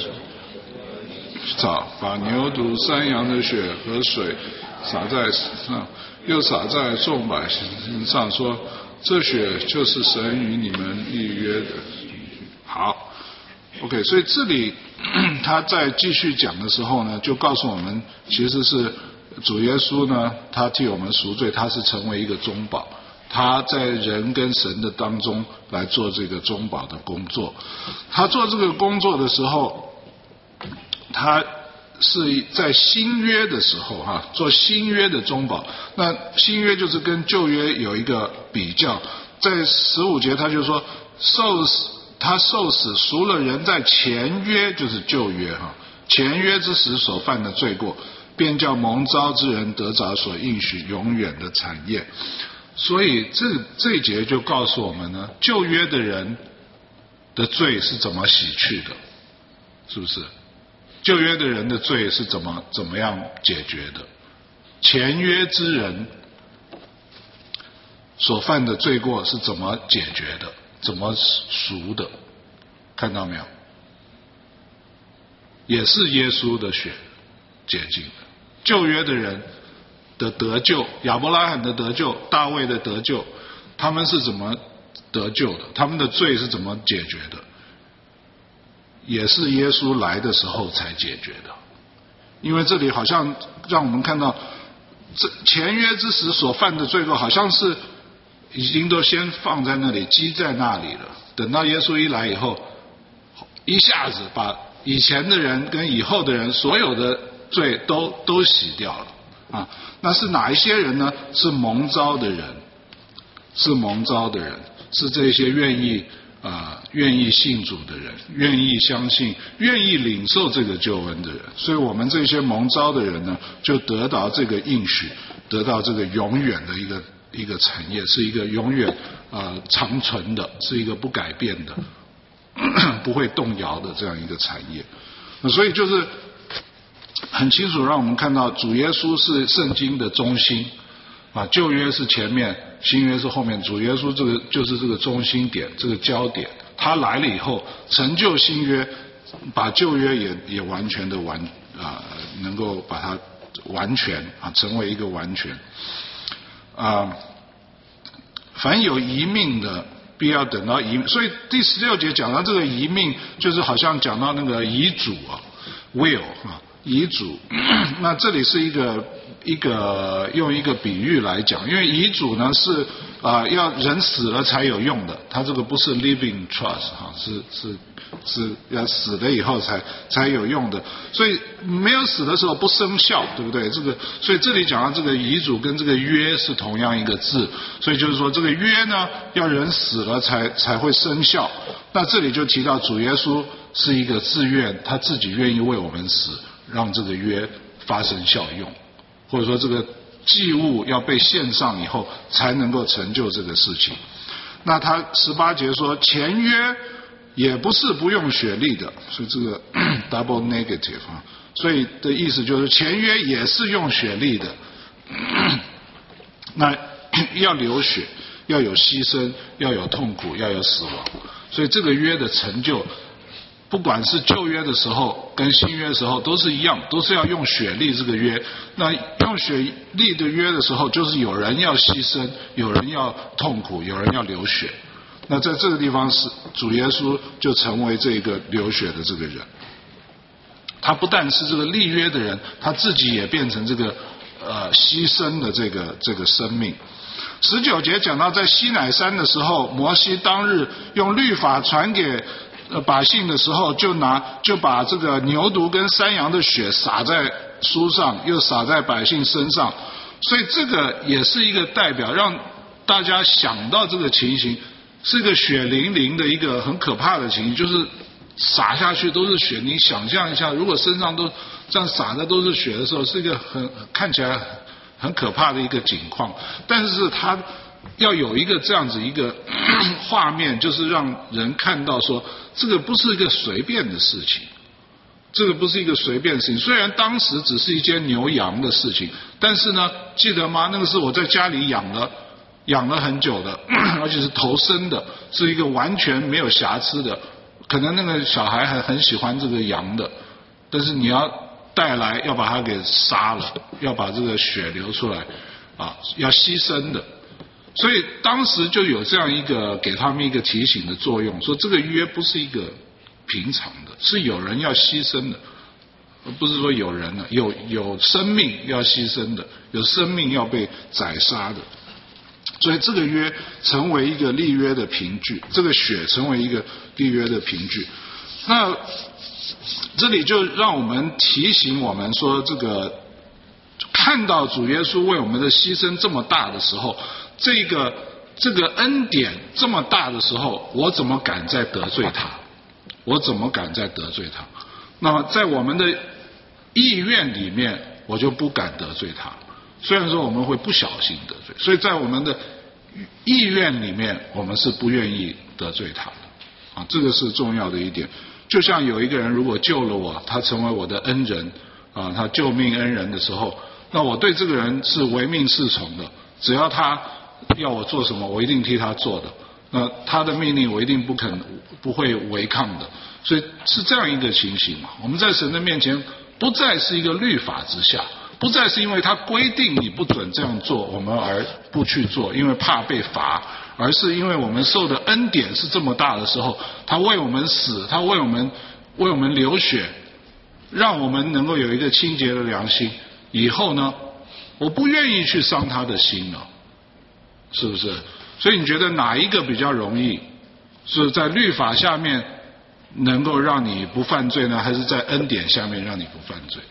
草，把牛犊、山羊的血和水洒在上，又洒在众百姓身上，说：这血就是神与你们立约的。好 ，OK， 所以这里他在继续讲的时候呢，就告诉我们，其实是主耶稣呢，他替我们赎罪，他是成为一个中保，他在人跟神的当中来做这个中保的工作。他做这个工作的时候，他是在新约的时候哈，做新约的中保。那新约就是跟旧约有一个比较，在十五节他就说，受死他受死赎了人在前约，就是旧约哈，前约之时所犯的罪过，便叫蒙召之人得着所应许永远的产业。所以这这一节就告诉我们呢，旧约的人的罪是怎么洗去的，是不是？旧约的人的罪是怎么怎么样解决的？前约之人所犯的罪过是怎么解决的？怎么赎的？看到没有？也是耶稣的血洁净的。旧约的人的得救，亚伯拉罕的得救，大卫的得救，他们是怎么得救的？他们的罪是怎么解决的？也是耶稣来的时候才解决的。因为这里好像让我们看到，这前约之时所犯的罪过，好像是已经都先放在那里，积在那里了。等到耶稣一来以后，一下子把以前的人跟以后的人所有的罪都都洗掉了啊！那是哪一些人呢？是蒙召的人，是蒙召的人，是这些愿意啊、呃、愿意信主的人，愿意相信，愿意领受这个救恩的人。所以我们这些蒙召的人呢，就得到这个应许，得到这个永远的一个一个产业，是一个永远啊、呃、长存的，是一个不改变的，不会动摇的这样一个产业。那所以就是很清楚让我们看到，主耶稣是圣经的中心啊，旧约是前面，新约是后面，主耶稣这个就是这个中心点，这个焦点。他来了以后，成就新约，把旧约也也完全的完啊、呃，能够把它完全啊，成为一个完全啊。凡有遗命的，必要等到遗命。所以第十六节讲到这个遗命，就是好像讲到那个遗嘱啊 ，will 啊。 遗嘱，那这里是一个一个用一个比喻来讲，因为遗嘱呢是啊、呃、要人死了才有用的，它这个不是 living trust 哈，是是是要死了以后才才有用的，所以没有死的时候不生效，对不对？这个所以这里讲到这个遗嘱跟这个约是同样一个字，所以就是说这个约呢要人死了才才会生效。那这里就提到主耶稣是一个自愿，他自己愿意为我们死，让这个约发生效用，或者说这个祭物要被献上以后才能够成就这个事情。那他十八节说前约也不是不用血力的，所以这个double negative 啊，所以的意思就是前约也是用血力的，那要流血，要有牺牲，要有痛苦，要有死亡，所以这个约的成就不管是旧约的时候跟新约的时候都是一样，都是要用血力这个约。那用血力的约的时候，就是有人要牺牲，有人要痛苦，有人要流血。那在这个地方是主耶稣就成为这个流血的这个人，他不但是这个立约的人，他自己也变成这个呃牺牲的这个这个生命。十九节讲到在西乃山的时候，摩西当日用律法传给呃百姓的时候，就拿就把这个牛犊跟山羊的血洒在书上，又洒在百姓身上，所以这个也是一个代表，让大家想到这个情形是一个血淋淋的一个很可怕的情形，就是洒下去都是血。你想象一下，如果身上都这样洒的都是血的时候，是一个很看起来很可怕的一个景况。但是它要有一个这样子一个画面，就是让人看到说这个不是一个随便的事情，这个不是一个随便的事情。虽然当时只是一间牛羊的事情，但是呢，记得吗？那个是我在家里养了养了很久的，而且是头生的，是一个完全没有瑕疵的。可能那个小孩还很喜欢这个羊的，但是你要带来要把它给杀了，要把这个血流出来啊，要牺牲的。所以当时就有这样一个给他们一个提醒的作用，说这个约不是一个平常的，是有人要牺牲的，不是说有人呢，有有生命要牺牲的，有生命要被宰杀的。所以这个约成为一个立约的凭据，这个血成为一个立约的凭据。那这里就让我们提醒我们说，这个看到主耶稣为我们的牺牲这么大的时候，这个这个恩典这么大的时候，我怎么敢再得罪他？我怎么敢再得罪他？那么在我们的意愿里面，我就不敢得罪他。虽然说我们会不小心得罪，所以在我们的意愿里面，我们是不愿意得罪他的啊，这个是重要的一点。就像有一个人如果救了我，他成为我的恩人啊，他救命恩人的时候，那我对这个人是唯命是从的，只要他要我做什么，我一定替他做的。那他的命令我一定不肯不会违抗的，所以是这样一个情形嘛。我们在神的面前不再是一个律法之下，不再是因为他规定你不准这样做，我们而不去做，因为怕被罚，而是因为我们受的恩典是这么大的时候，他为我们死，他为我们为我们流血，让我们能够有一个清洁的良心。以后呢，我不愿意去伤他的心了，是不是？所以你觉得哪一个比较容易？是在律法下面能够让你不犯罪呢，还是在恩典下面让你不犯罪？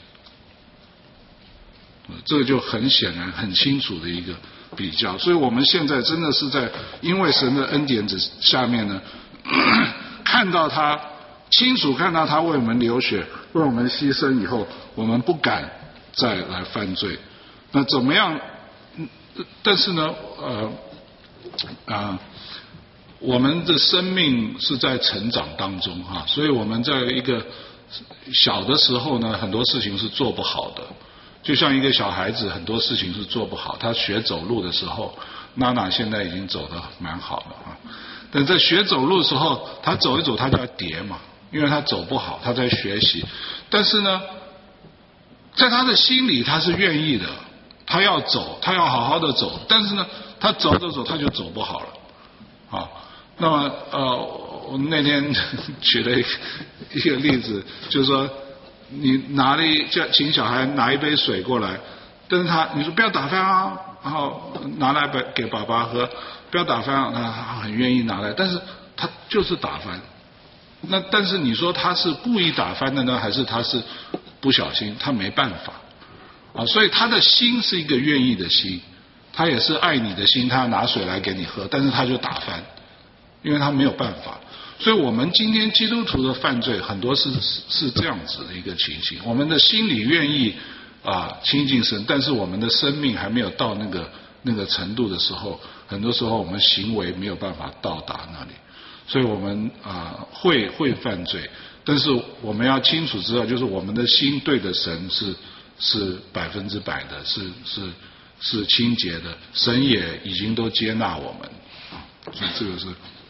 这个就很显然很清楚的一个比较。所以我们现在真的是在因为神的恩典之下面呢，看到他清楚看到他为我们流血，为我们牺牲以后，我们不敢再来犯罪。那怎么样？但是呢，呃啊，我们的生命是在成长当中哈，所以我们在一个小的时候呢，很多事情是做不好的。就像一个小孩子，很多事情是做不好。他学走路的时候，娜娜现在已经走得蛮好了啊。但在学走路的时候，他走一走他就要跌嘛，因为他走不好，他在学习。但是呢，在他的心里他是愿意的，他要走，他要好好的走。但是呢，他走着走他就走不好了啊。那么呃，我那天举了一个一个例子，就是说你拿了一叫请小孩拿一杯水过来，但是他你说不要打翻啊，然后拿来给爸爸喝，不要打翻啊，他很愿意拿来，但是他就是打翻。那但是你说他是故意打翻的呢，还是他是不小心？他没办法啊，所以他的心是一个愿意的心，他也是爱你的心，他拿水来给你喝，但是他就打翻，因为他没有办法。所以我们今天基督徒的犯罪很多是是这样子的一个情形，我们的心里愿意啊亲近神，但是我们的生命还没有到那个那个程度的时候，很多时候我们行为没有办法到达那里，所以我们啊会会犯罪，但是我们要清楚知道，就是我们的心对的神是是百分之百的，是是是清洁的，神也已经都接纳我们啊，所以这个是。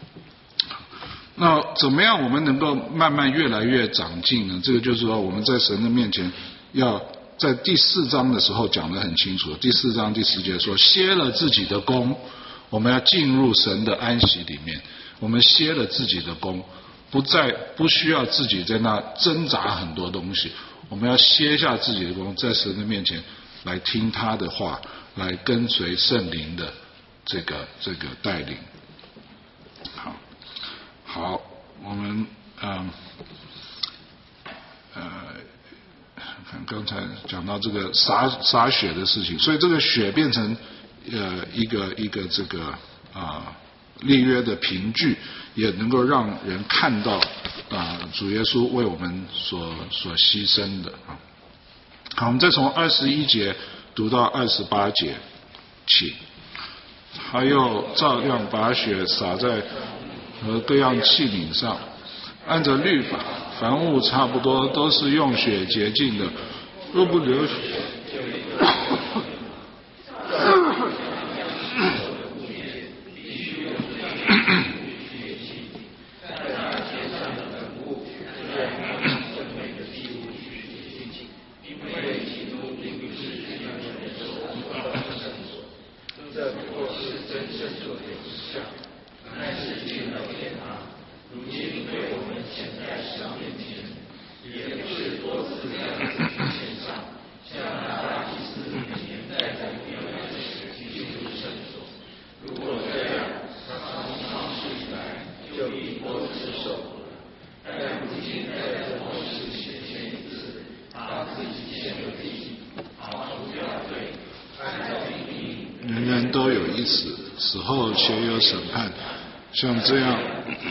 那怎么样我们能够慢慢越来越长进呢？这个就是说我们在神的面前要在第四章的时候讲得很清楚，第四章第十节说歇了自己的功，我们要进入神的安息里面，我们歇了自己的功，不再不需要自己在那挣扎很多东西，我们要歇下自己的功，在神的面前来听他的话，来跟随圣灵的这个这个带领。好好，我们嗯呃看刚才讲到这个洒洒血的事情，所以这个血变成呃一个一个这个啊立约的凭据，也能够让人看到啊主耶稣为我们所所牺牲的啊。好，我们再从二十一节读到二十八节起，还有照样把血洒在和各样器皿上，按照律法，凡物差不多都是用血洁净的，若不流血，人人都有一死，死后且有审判，像这样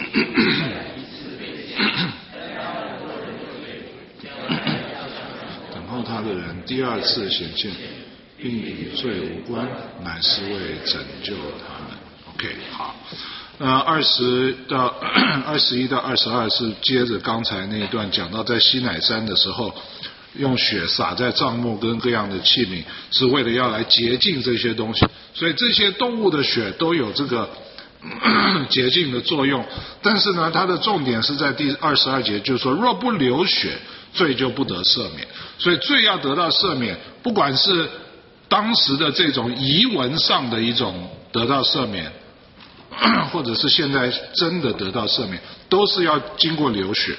等候他的人第二次显现，并与罪无关，乃是为拯救他们。 OK， 好，呃，二十到二十一到二十二是接着刚才那一段讲到，在西乃山的时候，用血洒在帐幕跟各样的器皿，是为了要来洁净这些东西。所以这些动物的血都有这个洁净的作用。但是呢，它的重点是在第二十二节，就是说，若不流血，罪就不得赦免。所以罪要得到赦免，不管是当时的这种遗文上的一种得到赦免，或者是现在真的得到赦免，都是要经过流血。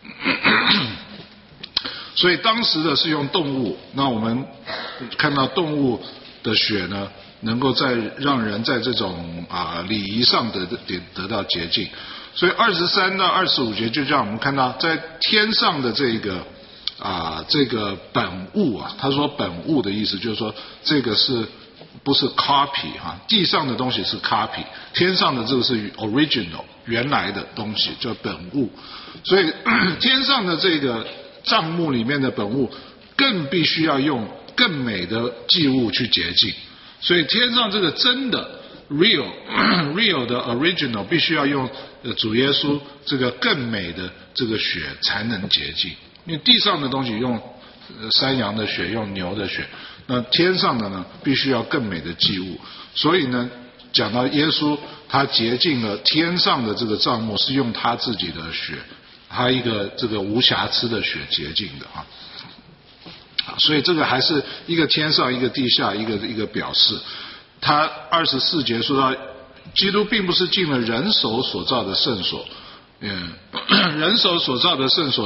所以当时的是用动物，那我们看到动物的血呢，能够在让人在这种啊礼仪上得得得到洁净。所以二十三到二十五节就让我们看到，在天上的这个啊这个本物啊，他说本物的意思就是说这个是不是 copy 哈、啊？地上的东西是 copy， 天上的这个是 original 原来的东西叫本物。所以天上的这个帐幕里面的本物更必须要用更美的祭物去洁净，所以天上这个真的 real real 的 original 必须要用主耶稣这个更美的这个血才能洁净，因为地上的东西用山羊的血，用牛的血，那天上的呢必须要更美的祭物。所以呢，讲到耶稣他洁净了天上的这个帐幕，是用他自己的血，他一个这个无瑕疵的血洁净的啊，所以这个还是一个天上一个地下一个一个表示。他二十四节说到，基督并不是进了人手所造的圣所，嗯，人手所造的圣所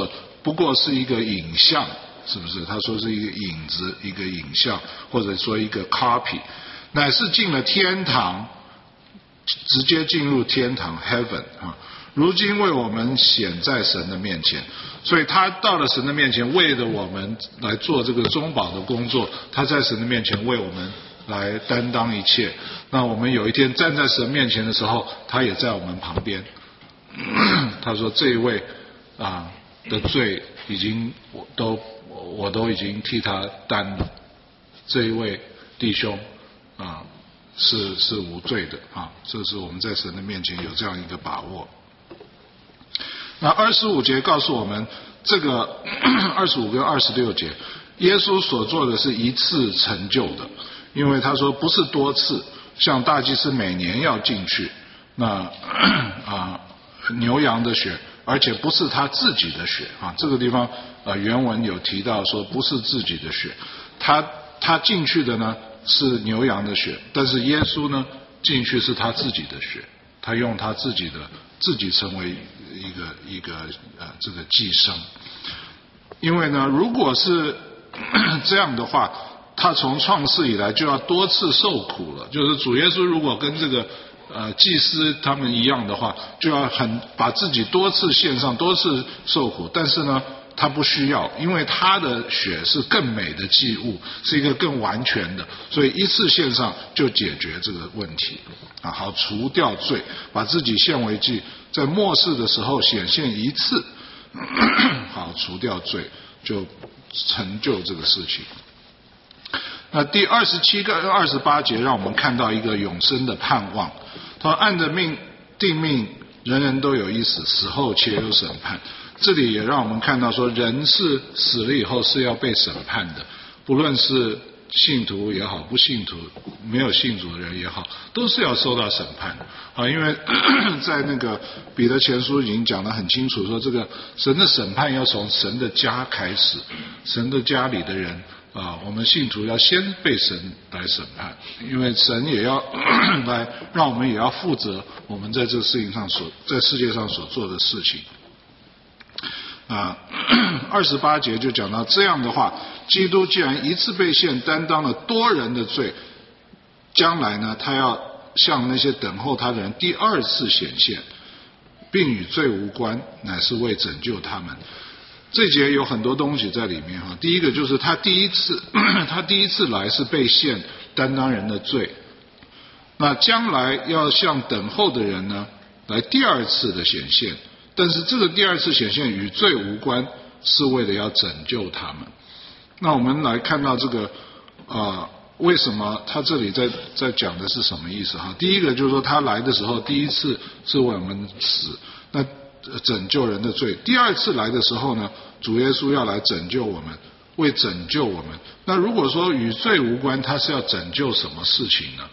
不过是一个影像，是不是？他说是一个影子，一个影像，或者说一个 copy， 乃是进了天堂，直接进入天堂 heaven 啊。如今为我们显在神的面前，所以他到了神的面前，为了我们来做这个中保的工作，他在神的面前为我们来担当一切。那我们有一天站在神面前的时候，他也在我们旁边。他说这一位啊的罪已经我都我都已经替他担了，这一位弟兄啊是是无罪的啊，这是我们在神的面前有这样一个把握。那二十五节告诉我们，这个二十五跟二十六节，耶稣所做的是一次成就的，因为他说不是多次，像大祭司每年要进去，那啊牛羊的血，而且不是他自己的血啊，这个地方呃原文有提到说不是自己的血，他他进去的呢是牛羊的血，但是耶稣呢进去是他自己的血，他用他自己的自己成为一个一个呃这个寄生。因为呢如果是这样的话，他从创世以来就要多次受苦了，就是主耶稣如果跟这个呃祭司他们一样的话，就要很把自己多次献上，多次受苦，但是呢他不需要，因为他的血是更美的祭物，是一个更完全的，所以一次献上就解决这个问题啊，好除掉罪，把自己献为祭，在末世的时候显现一次，好除掉罪，就成就这个事情。那第二十七跟二十八节让我们看到一个永生的盼望，他说按着命定命，人人都有一死，死后且有审判。这里也让我们看到说，人是死了以后是要被审判的，不论是信徒也好，不信徒没有信主的人也好，都是要受到审判的啊。因为在那个彼得前书已经讲得很清楚，说这个神的审判要从神的家开始，神的家里的人啊，我们信徒要先被神来审判，因为神也要来让我们也要负责我们在这个事情上所在世界上所做的事情。啊，二十八节就讲到这样的话，基督既然一次被献，担当了多人的罪，将来呢，他要向那些等候他的人第二次显现，并与罪无关，乃是为拯救他们。这节有很多东西在里面哈。第一个就是他第一次，他第一次来是被献担当人的罪，那将来要向等候的人呢，来第二次的显现。但是这个第二次显现与罪无关，是为了要拯救他们。那我们来看到这个啊、呃，为什么他这里在在讲的是什么意思哈？第一个就是说他来的时候，第一次是为我们死，那拯救人的罪；第二次来的时候呢，主耶稣要来拯救我们，为拯救我们。那如果说与罪无关，他是要拯救什么事情呢？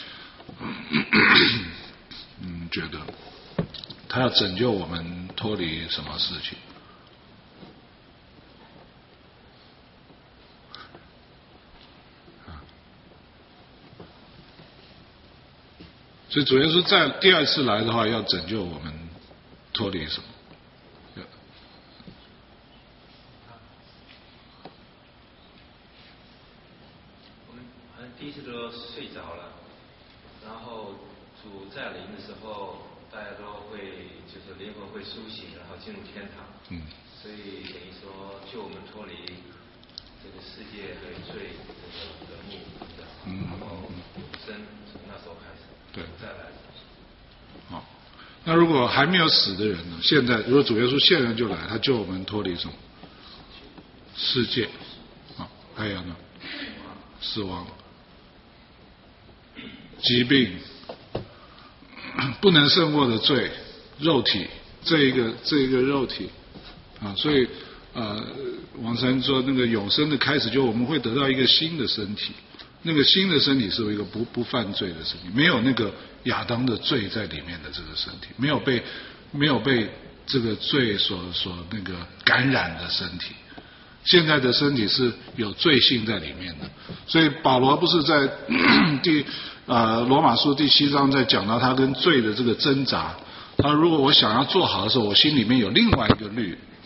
嗯，觉得他要拯救我们脱离什么事情？所以主耶稣在第二次来的话，要拯救我们脱离什么？ 我们好像第一次都睡着了，然后主再临的时候，大家都会就是灵魂会苏醒，然后进入天堂。 嗯。 所以等于说，救我们脱离这个世界和罪这个的目的， 嗯， 然后永生从那时候开始。 对。 再来。 好，那如果还没有死的人呢？现在如果主耶稣现在就来，他救我们脱离什么？世界。好，还有呢？死亡、疾病、不能胜过的罪、肉体，这一个这一个肉体啊，所以呃，王山说那个永生的开始，就我们会得到一个新的身体。那个新的身体是一个不不犯罪的身体，没有那个亚当的罪在里面的这个身体，没有被没有被这个罪所所那个感染的身体。现在的身体是有罪性在里面的，所以保罗不是在第呃罗马书第七章在讲到他跟罪的这个挣扎。他如果我想要做好的时候，我心里面有另外一个律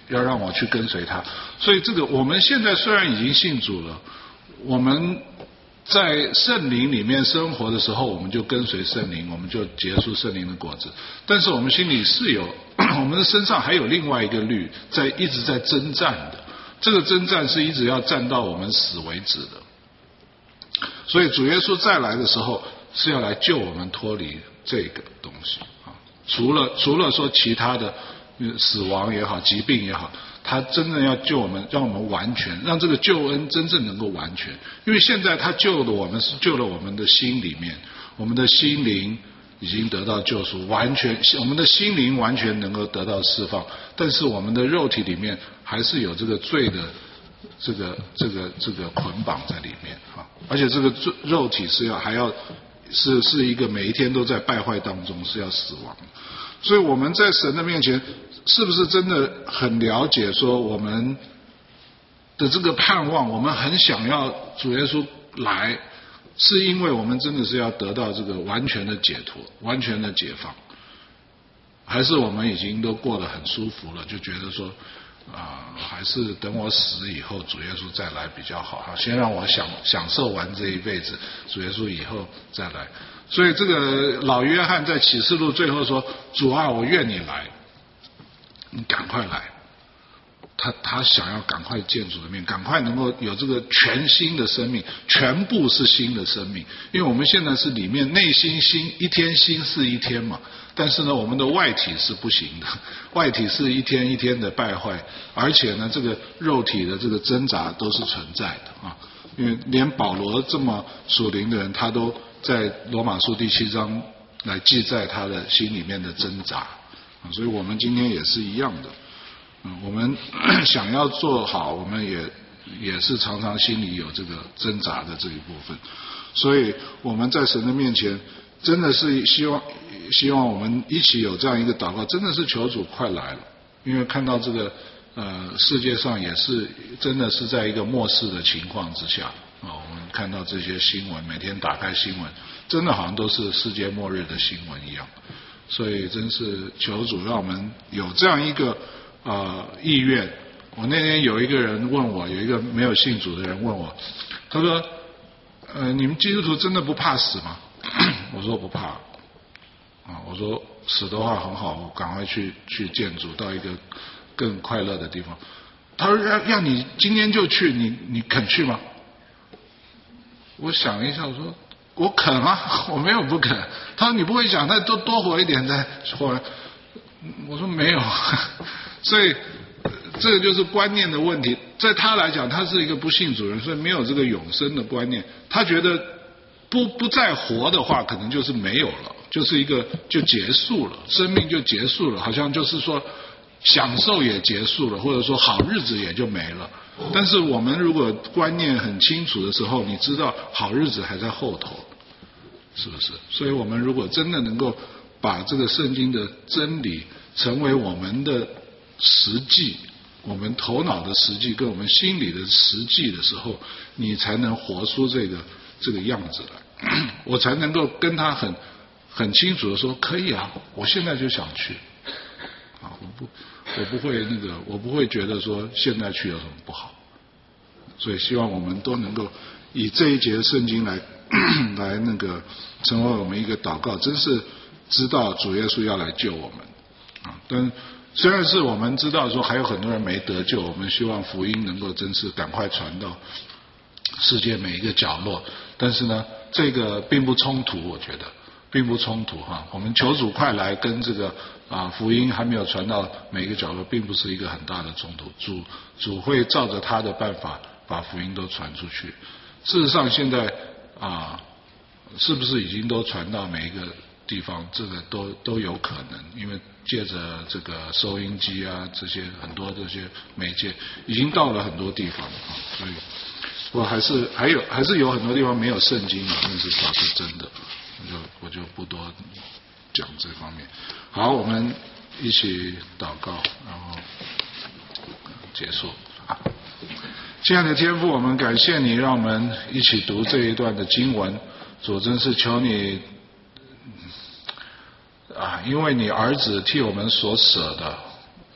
要让我去跟随他。所以这个我们现在虽然已经信主了，我们在圣灵里面生活的时候，我们就跟随圣灵，我们就结出圣灵的果子。但是我们心里是有，我们的身上还有另外一个律在一直在征战的，这个征战是一直要战到我们死为止的。所以主耶稣再来的时候是要来救我们脱离这个东西啊，除了除了说其他的死亡也好，疾病也好，他真正要救我们，让我们完全，让这个救恩真正能够完全。因为现在他救了我们，是救了我们的心里面，我们的心灵已经得到救赎，完全我们的心灵完全能够得到释放，但是我们的肉体里面还是有这个罪的这个这个这个捆绑在里面啊，而且这个肉体是要还要是是一个每一天都在败坏当中，是要死亡。所以我们在神的面前，是不是真的很了解说我们的这个盼望，我们很想要主耶稣来，是因为我们真的是要得到这个完全的解脱，完全的解放，还是我们已经都过得很舒服了，就觉得说啊、呃，还是等我死以后主耶稣再来比较好，先让我享享受完这一辈子，主耶稣以后再来。所以这个老约翰在启示录最后说，主啊，我愿你来，你赶快来。他他想要赶快见主的面，赶快能够有这个全新的生命，全部是新的生命。因为我们现在是里面内心新一天新似一天嘛，但是呢我们的外体是不行的，外体是一天一天的败坏，而且呢这个肉体的这个挣扎都是存在的啊。因为连保罗这么属灵的人，他都在罗马书第七章来记载他的心里面的挣扎，所以我们今天也是一样的。嗯，我们想要做好，我们也也是常常心里有这个挣扎的这一部分，所以我们在神的面前，真的是希望希望我们一起有这样一个祷告，真的是求主快来了，因为看到这个呃世界上也是真的是在一个末世的情况之下啊，我们看到这些新闻，每天打开新闻，真的好像都是世界末日的新闻一样，所以真是求主让我们有这样一个呃，意愿。我那天有一个人问我，有一个没有信主的人问我，他说：“呃，你们基督徒真的不怕死吗？”我说不怕。啊，我说死的话很好，我赶快去去见主，到一个更快乐的地方。他说让让你今天就去，你你肯去吗？我想了一下，我说我肯啊，我没有不肯。他说你不会想再多多活一点再活？我说没有。所以这个就是观念的问题，在他来讲，他是一个不信主人，所以没有这个永生的观念。他觉得不不再活的话，可能就是没有了，就是一个就结束了，生命就结束了，好像就是说享受也结束了，或者说好日子也就没了。但是我们如果观念很清楚的时候，你知道好日子还在后头，是不是？所以我们如果真的能够把这个圣经的真理成为我们的实际，我们头脑的实际跟我们心里的实际的时候，你才能活出这个这个样子来，我才能够跟他很很清楚的说，可以啊，我现在就想去啊，我不我不会那个，我不会觉得说现在去有什么不好。所以希望我们都能够以这一节圣经来来那个成为我们一个祷告，真是知道主耶稣要来救我们啊。但虽然是我们知道说还有很多人没得救，我们希望福音能够真是赶快传到世界每一个角落，但是呢这个并不冲突，我觉得并不冲突哈。我们求主快来跟这个啊福音还没有传到每一个角落，并不是一个很大的冲突，主主会照着他的办法把福音都传出去。事实上现在啊是不是已经都传到每一个地方，这个都都有可能，因为借着这个收音机啊，这些很多这些媒介已经到了很多地方啊，所以我还是还有还是有很多地方没有圣经啊，那是倒是真的，我就我就不多讲这方面。好，我们一起祷告，然后结束。亲爱的天父，我们感谢你，让我们一起读这一段的经文。主，真是求你啊，因为你儿子替我们所舍的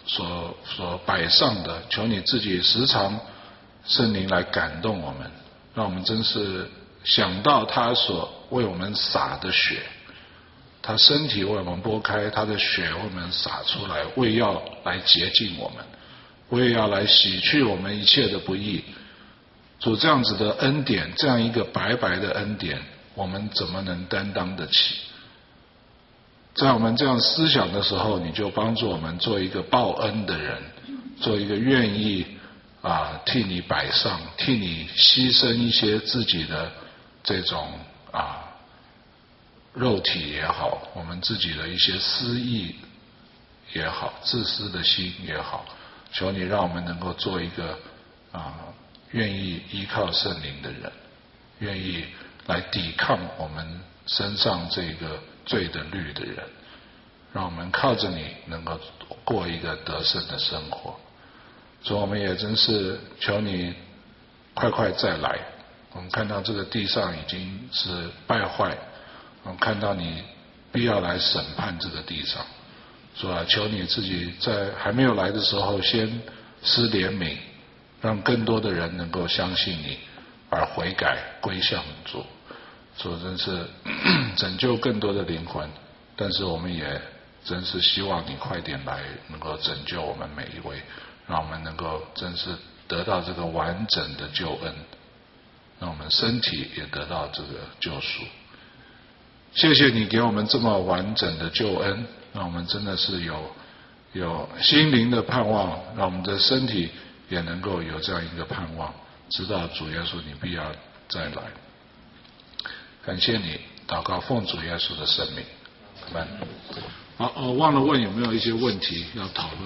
所所摆上的，求你自己时常圣灵来感动我们，让我们真是想到他所为我们洒的血，他身体为我们拨开，他的血为我们洒出来，为要来洁净我们，为要来洗去我们一切的不义。主，这样子的恩典，这样一个白白的恩典，我们怎么能担当得起？在我们这样思想的时候，你就帮助我们做一个报恩的人，做一个愿意啊替你摆上，替你牺牲一些自己的这种啊肉体也好，我们自己的一些私意也好，自私的心也好，求你让我们能够做一个啊愿意依靠圣灵的人，愿意来抵抗我们身上这个罪的律的人，让我们靠着你能够过一个得胜的生活。所以我们也真是求你快快再来。我们看到这个地上已经是败坏，我们看到你必要来审判这个地上，所以啊，求你自己在还没有来的时候先施怜悯，让更多的人能够相信你而悔改归向主。主真是拯救更多的灵魂，但是我们也真是希望你快点来，能够拯救我们每一位，让我们能够真是得到这个完整的救恩，让我们身体也得到这个救赎。谢谢你给我们这么完整的救恩，让我们真的是有有心灵的盼望，让我们的身体也能够有这样一个盼望，知道主耶稣你必要再来。感谢你，祷告奉主耶稣的圣名，阿们。好，我忘了问有没有一些问题要讨论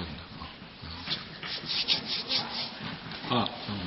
的啊？嗯。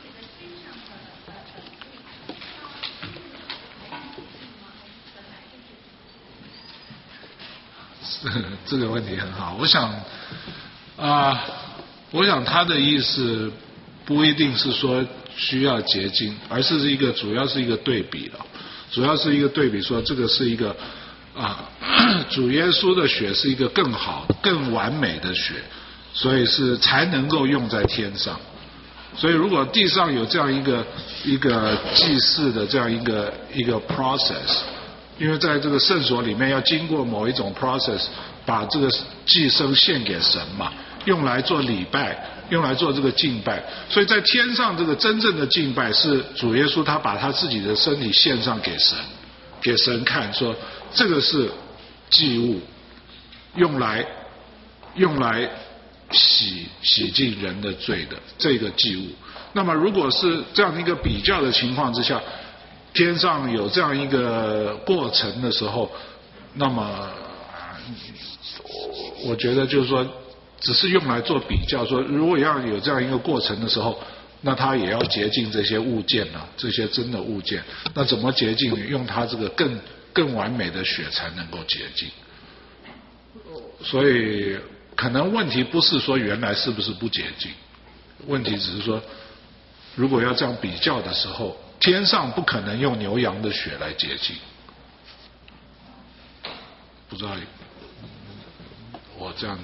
这个问题很好，我想啊、呃，我想他的意思不一定是说需要洁净，而是一个主要是一个对比了，主要是一个对比，说这个是一个啊、呃，主耶稣的血是一个更好、更完美的血，所以是才能够用在天上。所以如果地上有这样一个一个祭祀的这样一个一个 process。因为在这个圣所里面要经过某一种 process， 把这个祭牲献给神嘛，用来做礼拜，用来做这个敬拜。所以在天上这个真正的敬拜是主耶稣他把他自己的身体献上给神，给神看，说这个是祭物，用来用来洗洗净人的罪的这个祭物。那么如果是这样一个比较的情况之下，天上有这样一个过程的时候，那么我觉得就是说只是用来做比较，说如果要有这样一个过程的时候，那它也要洁净这些物件啊，这些真的物件。那怎么洁净？用它这个更更完美的血才能够洁净。所以可能问题不是说原来是不是不洁净，问题只是说如果要这样比较的时候，天上不可能用牛羊的血来洁净。不知道我这样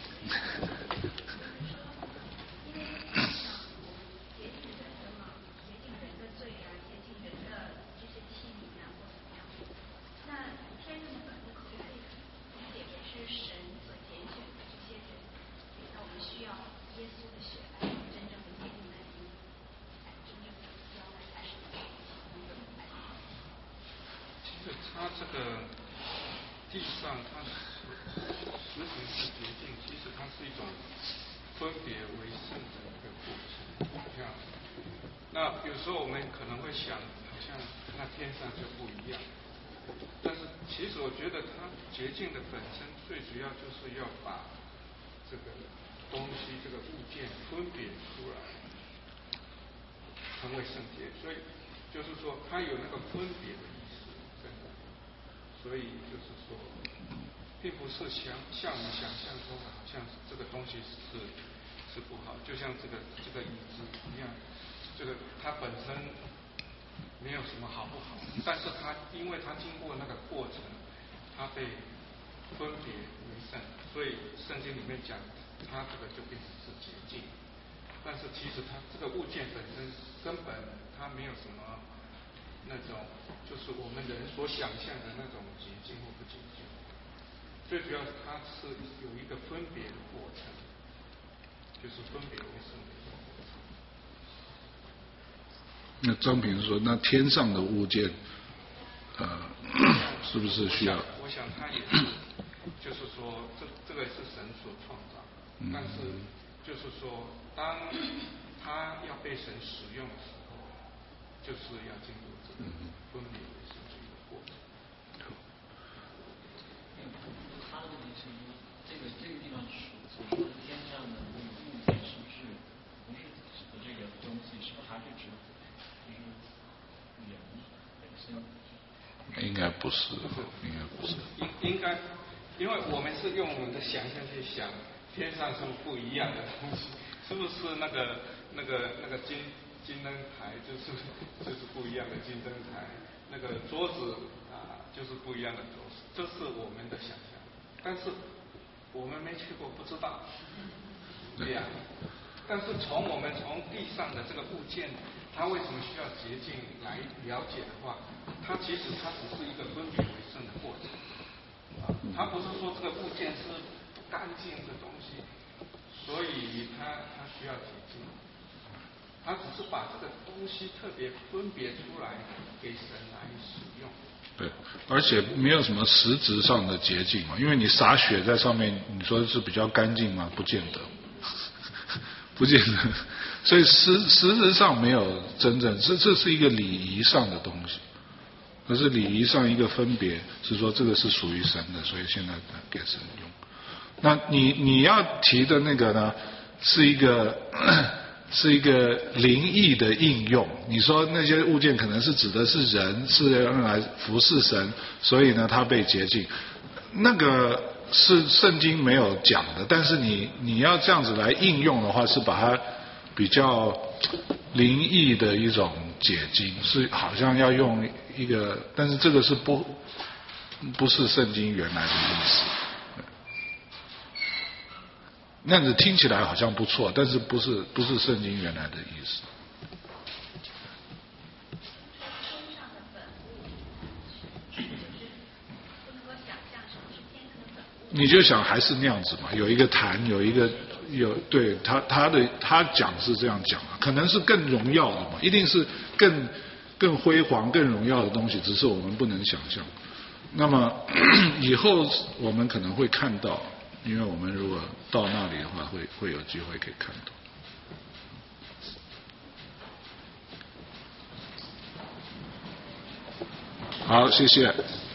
它这个地上它实行是洁净，其实它是一种分别为圣的一个过程。这样，那有时候我们可能会想，好像那天上就不一样。但是其实我觉得它洁净的本身最主要就是要把这个东西、这个物件分别出来，成为圣洁。所以就是说，它有那个分别的意思。所以就是说，并不是像像我们想象中的，好像这个东西是是不好，就像这个这个椅子一样，这个它本身没有什么好不好，但是它因为它经过那个过程，它被分别为圣，所以圣经里面讲它这个就变成是捷径。但是其实它这个物件本身根本它没有什么那种，就是我们人所想象的那种捷径或不捷径。最主要它是有一个分别的过程，就是分别为圣的一个过程。 那张平说，那天上的物件，呃，是不是需要？ 我想它也是，就是说，这这个是神所创造， 嗯、 但是就是说，当它要被神使用的时候，就是要经过这个分别为圣的一个过程。 他的问题是说，这个这个地方所说的天上的那个物件，是不是不是指的这个东西，是不是还是指就是人本身？ 应该不是，应该不是。 应应该，因为我们是用我们的想象去想，天上是不一样的东西，是不是那个那个那个金金灯台就是就是不一样的金灯台，那个桌子啊就是不一样的桌子，这是我们的想象，但是我们没去过，不知道。对呀、啊。但是从我们从地上的这个物件，它为什么需要捷径来了解的话，它其实它只是一个分别为圣的过程，啊，它不是说这个物件是不干净的东西，所以它它需要捷径，它只是把这个东西特别分别出来给神来使用。 对，而且没有什么实质上的捷径嘛，因为你洒血在上面，你说是比较干净吗？不见得。不见得，所以实实质上没有真正，这这是一个礼仪上的东西，可是礼仪上一个分别是说这个是属于神的，所以现在给神用。那你你要提的那个呢，是一个是一个灵异的应用。你说那些物件可能是指的是人，是用来服侍神，所以呢它被洁净，那个。是圣经没有讲的，但是你你要这样子来应用的话，是把它比较灵异的一种解经，是好像要用一个，但是这个是不不是圣经原来的意思。那样子听起来好像不错，但是不是不是圣经原来的意思。你就想还是那样子嘛，有一个坛，有一个有对他他的他讲是这样讲，可能是更荣耀的嘛，一定是更更辉煌、更荣耀的东西，只是我们不能想象。那么以后我们可能会看到，因为我们如果到那里的话，会会有机会可以看到。好，谢谢。